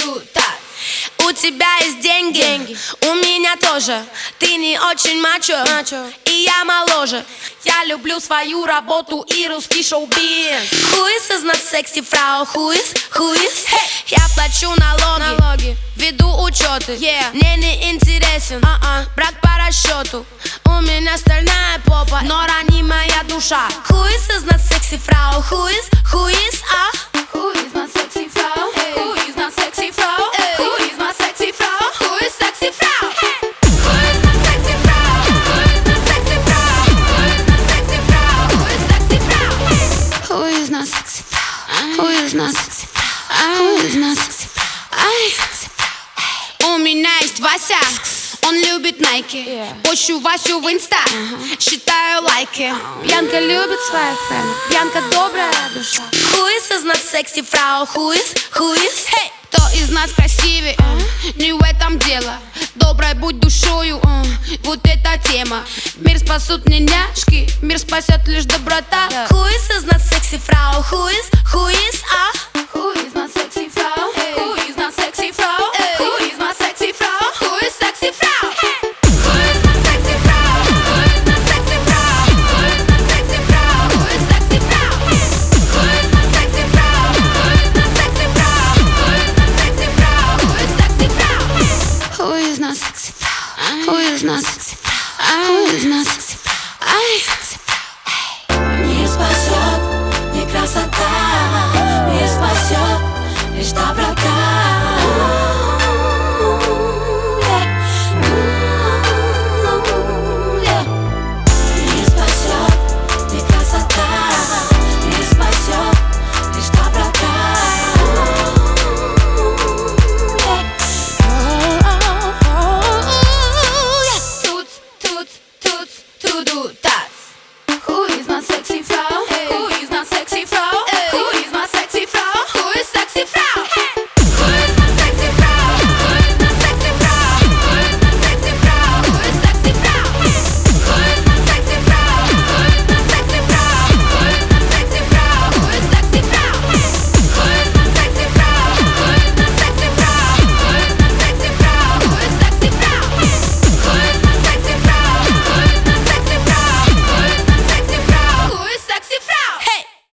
так. У тебя есть деньги, у меня тоже. Ты не очень мачо, и я моложе. Я люблю свою работу и русский шоу-биз. Who is not sexy фрау? Who is? Hey. Я плачу налоги, веду учеты. Мне не интересен брак по расчету. У меня стальная попа, но ранимая душа. Who is not sexy фрау? Who is? Who is not sexy фрау? Who is not sexy фрау? Who is not sexy фрау? Who is sexy фрау? Who is not sexy фрау? Who is not sexy фрау? Who is sexy фрау? Who is not sexy фрау? Who is not sexy фрау? Who is not sexy фрау? У меня есть Вася, он любит Nike. Пощу Васю в инста, считаю лайки. Бьянка любит своих френдов, Бьянка добрая душа. Who is not sexy фрау? Who is? Hey. Кто из нас красивее? Не в этом дело. Доброй будь душою, вот эта тема. Мир спасут не няшки, мир спасет лишь доброта. Who is not sexy фрау? Who is?